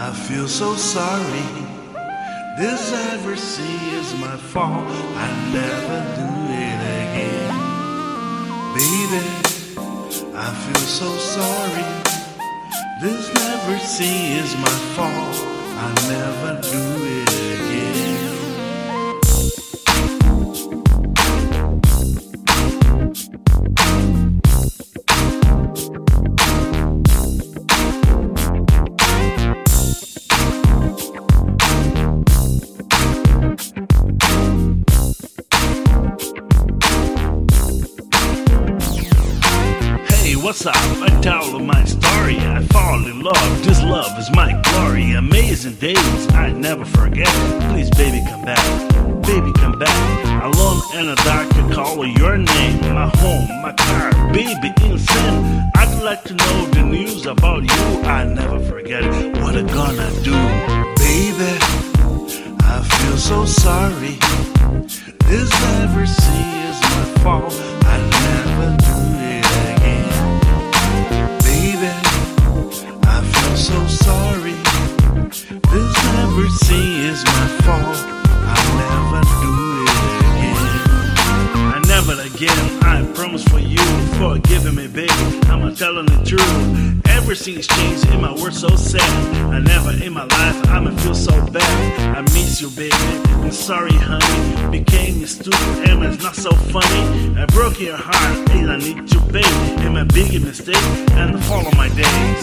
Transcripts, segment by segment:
I feel so sorry. This adversity is my fault. I never do it again. Baby, I feel so sorry. This adversity is my fault. I never do it again. What's up? I tell my story. I fall in love. This love is my glory. Amazing days I never forget. Please, baby, come back. Baby, come back. Alone in the dark, I call your name. My home, my car, baby, insane. I'd like to know the news about you. I never forget it. What I gonna do? Baby, I feel so sorry. This adversity is my fault. I never do it again. I feel so sorry. This adversity is my fault. I'll never do it again. I never again. I promise for you. Forgiving me, baby. I'm telling the truth. Everything's changed in my world, so sad. I never in my life I'ma feel so bad. I miss you, baby. I'm sorry, honey. Became stupid and it's not so funny. I broke your heart and I need to pay. And my biggest mistake and follow my days.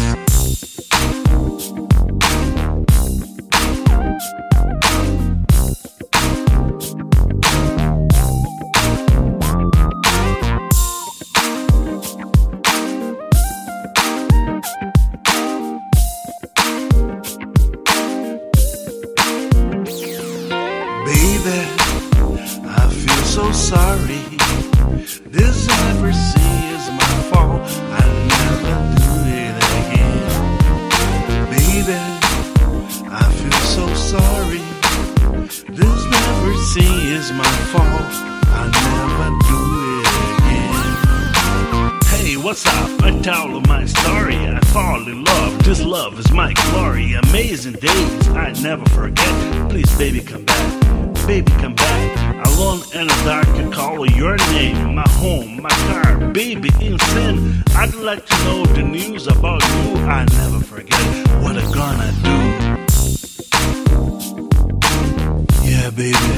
Baby, I feel so sorry. This adversity is my fault. I'll never do it again. Baby, I feel so sorry. This adversity is my fault. I'll never do it again. Hey, what's up? I tell my story. I fall in love. This love is my glory. Amazing days I never forget. Please, baby, come back. Baby, come back. Alone in the dark, I call your name. My home, my car, baby, insane. I'd like to know the news about you. I never forget what I gonna do. Yeah, baby.